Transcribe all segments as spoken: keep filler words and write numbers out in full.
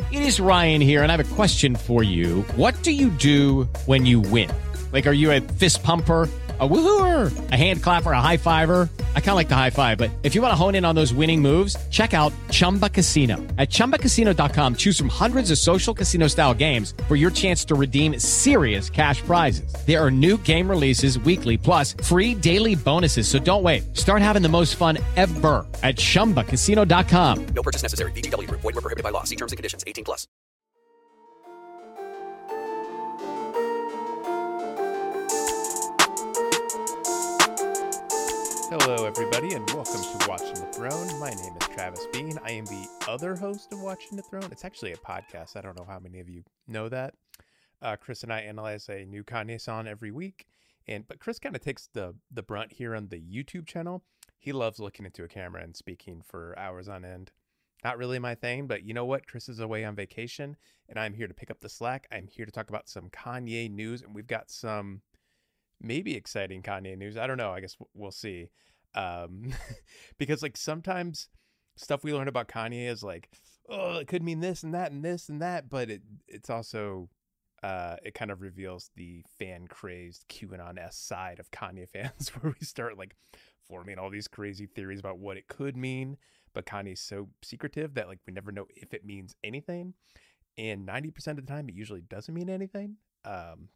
It is Ryan here, and I have a question for you. What do you do when you win? Like, are you a fist pumper, a woohooer, a hand clapper, a high fiver? I kind of like the high five, but if you want to hone in on those winning moves, check out Chumba Casino. At chumba casino dot com, choose from hundreds of social casino style games for your chance to redeem serious cash prizes. There are new game releases weekly, plus free daily bonuses. So don't wait. Start having the most fun ever at chumba casino dot com. No purchase necessary. V G W Group. Void where prohibited by law. See terms and conditions. eighteen plus. Hello, everybody, and welcome to Watching the Throne. My name is Travis Bean. I am the other host of Watching the Throne. It's actually a podcast. I don't know how many of you know that. Uh, Chris and I analyze a new Kanye song every week, and but Chris kind of takes the the brunt here on the YouTube channel. He loves looking into a camera and speaking for hours on end. Not really my thing, but you know what? Chris is away on vacation, and I'm here to pick up the slack. I'm here to talk about some Kanye news, and we've got some maybe exciting Kanye news. I don't know. I guess we'll see. Um, because like sometimes stuff we learn about Kanye is like, oh, it could mean this and that and this and that, but it it's also uh, it kind of reveals the fan crazed QAnon-esque side of Kanye fans, where we start like forming all these crazy theories about what it could mean, but Kanye's so secretive that like we never know if it means anything, and ninety percent of the time it usually doesn't mean anything. Um,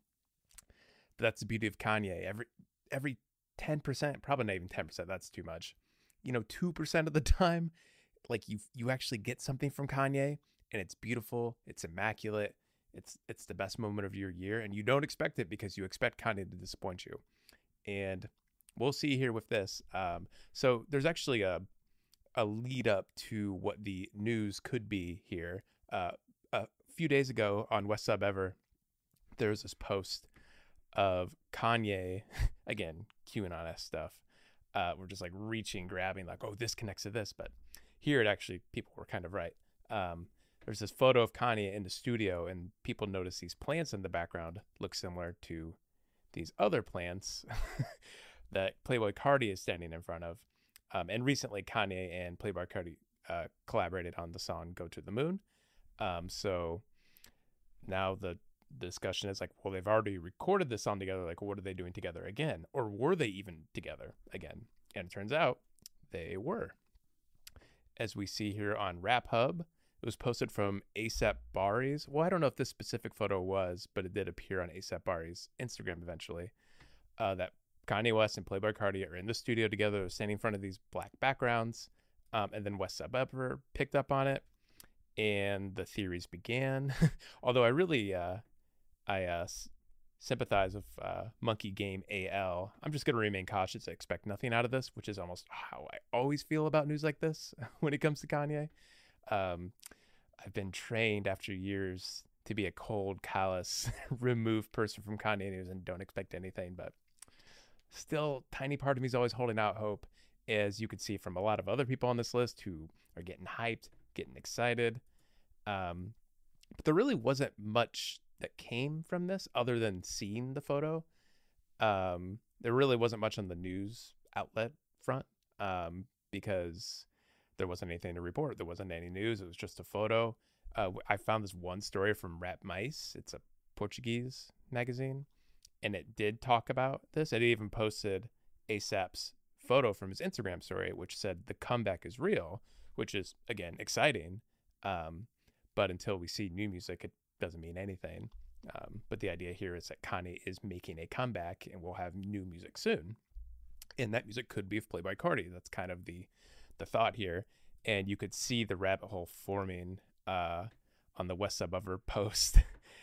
But that's the beauty of Kanye. Every every ten percent, probably not even ten percent, that's too much. You know, two percent of the time, like you you actually get something from Kanye, and it's beautiful, it's immaculate, it's it's the best moment of your year, and you don't expect it because you expect Kanye to disappoint you. And we'll see here with this. Um, so there's actually a a lead up to what the news could be here. Uh, a few days ago on West Sub Ever, there was this post of Kanye, again, QAnon-esque stuff. Uh, we're just like reaching, grabbing, like, oh, this connects to this. But here it actually, people were kind of right. Um, there's this photo of Kanye in the studio, and people notice these plants in the background look similar to these other plants that Playboi Carti is standing in front of. Um, and recently, Kanye and Playboi Carti uh, collaborated on the song Go to the Moon. Um, so now the discussion is like, well, they've already recorded this song together. Like, what are they doing together again? Or were they even together again? And it turns out they were. As we see here on Rap Hub, it was posted from ASAP Bari's. Well, I don't know if this specific photo was, but it did appear on ASAP Bari's Instagram eventually. Uh, that Kanye West and Playboi Carti are in the studio together. They're standing in front of these black backgrounds. Um, and then West Sub Ever picked up on it, and the theories began. Although I really... Uh, I uh, s- sympathize with uh, Monkey Game A L. I'm just going to remain cautious. I expect nothing out of this, which is almost how I always feel about news like this when it comes to Kanye. Um, I've been trained after years to be a cold, callous, removed person from Kanye news and don't expect anything. But still, tiny part of me is always holding out hope, as you can see from a lot of other people on this list who are getting hyped, getting excited. Um, but there really wasn't much that came from this other than seeing the photo. Um, there really wasn't much on the news outlet front um, because there wasn't anything to report. There wasn't any news. It was just a photo. Uh, I found this one story from Rap Mice. It's a Portuguese magazine, and it did talk about this. It even posted ASAP's photo from his Instagram story, which said the comeback is real, which is, again, exciting. Um, but until we see new music, it doesn't mean anything. Um, but the idea here is that Kanye is making a comeback and we'll have new music soon. And that music could be of Playboi Carti. That's kind of the the thought here. And you could see the rabbit hole forming uh, on the West Sub Ever post.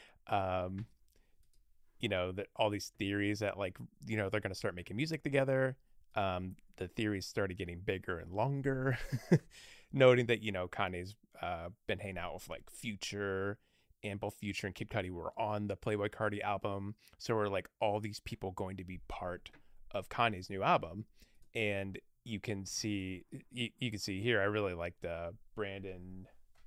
um, you know, that all these theories that, like, you know, they're going to start making music together. Um, the theories started getting bigger and longer, noting that, you know, Kanye's uh, been hanging out with like Future, and both Future and Kid Cudi were on the Playboi Carti album. So we're like, all these people going to be part of Kanye's new album. And you can see, you, you can see here, I really like the Brandon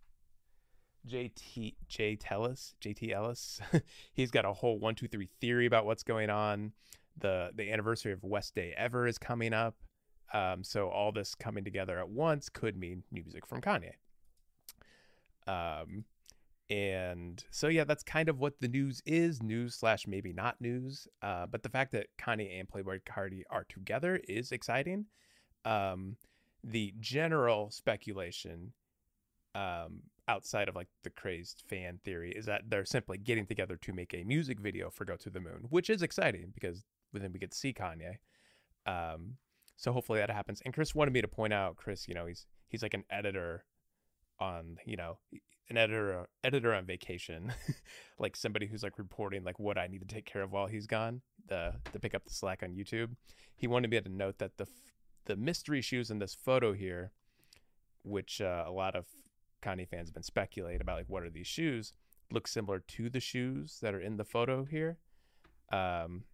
J T J Tellis, J T Ellis. He's got a whole one, two, three theory about what's going on. The the anniversary of West Day Ever is coming up. Um, so all this coming together at once could mean new music from Kanye. Um, And so, yeah, that's kind of what the news is, news slash maybe not news. Uh, but the fact that Kanye and Playboi Carti are together is exciting. Um, the general speculation um, outside of like the crazed fan theory is that they're simply getting together to make a music video for Go to the Moon, which is exciting because then we get to see Kanye. Um, so hopefully that happens. And Chris wanted me to point out, Chris, you know, he's he's like an editor on, you know, an editor editor on vacation, like somebody who's like reporting like what I need to take care of while he's gone, the to pick up the slack on YouTube. He wanted me to note that the the mystery shoes in this photo here, which uh, a lot of Kanye fans have been speculating about, like what are these shoes, look similar to the shoes that are in the photo here. Um,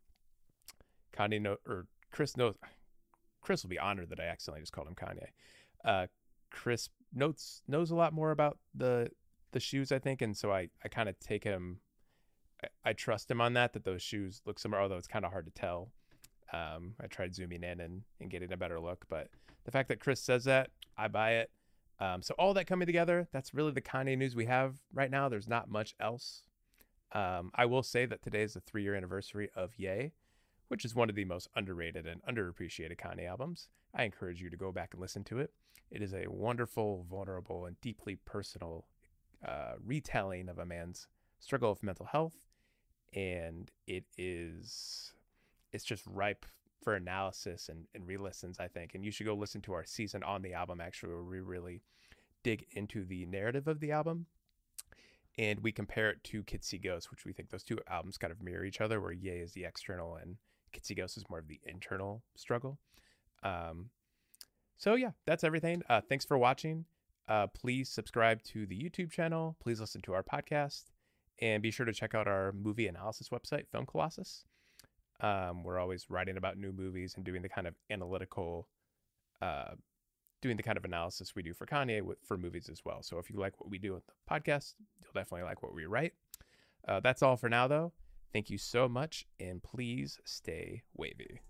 Kanye know or Chris knows. Chris will be honored that I accidentally just called him Kanye. Uh, Chris notes knows a lot more about the the shoes, I think, and so I, I kind of take him, I, I trust him on that, that those shoes look similar, although it's kind of hard to tell. Um, I tried zooming in and, and getting a better look, but the fact that Chris says that, I buy it. Um, so all that coming together, that's really the Kanye news we have right now. There's not much else. Um, I will say that today is the three-year anniversary of Ye, which is one of the most underrated and underappreciated Kanye albums. I encourage you to go back and listen to it. It is a wonderful, vulnerable, and deeply personal uh, retelling of a man's struggle with mental health, and it is it's just ripe for analysis and, and re-listens, I think. And you should go listen to our season on the album, actually, where we really dig into the narrative of the album, and we compare it to Kids See Ghosts, which we think those two albums kind of mirror each other, where Ye is the external and Kids See Ghosts is more of the internal struggle. Um, so yeah, that's everything. Uh, thanks for watching. Uh, please subscribe to the YouTube channel. Please listen to our podcast, and be sure to check out our movie analysis website, Film Colossus. Um, we're always writing about new movies and doing the kind of analytical, uh, doing the kind of analysis we do for Kanye with, for movies as well. So if you like what we do with the podcast, you'll definitely like what we write. Uh, that's all for now, though. Thank you so much, and please stay wavy.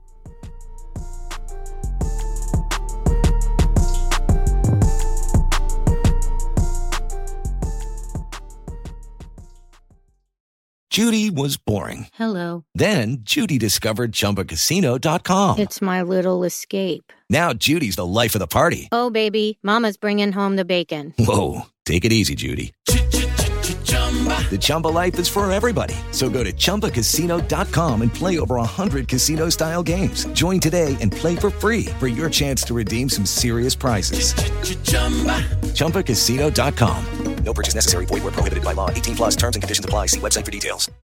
Judy was boring. Hello. Then Judy discovered Chumba Casino dot com. It's my little escape. Now Judy's the life of the party. Oh, baby, mama's bringing home the bacon. Whoa, take it easy, Judy. The Chumba life is for everybody. So go to Chumba Casino dot com and play over one hundred casino-style games. Join today and play for free for your chance to redeem some serious prizes. Chumba Casino dot com. No purchase necessary. Void where prohibited by law. eighteen plus terms and conditions apply. See website for details.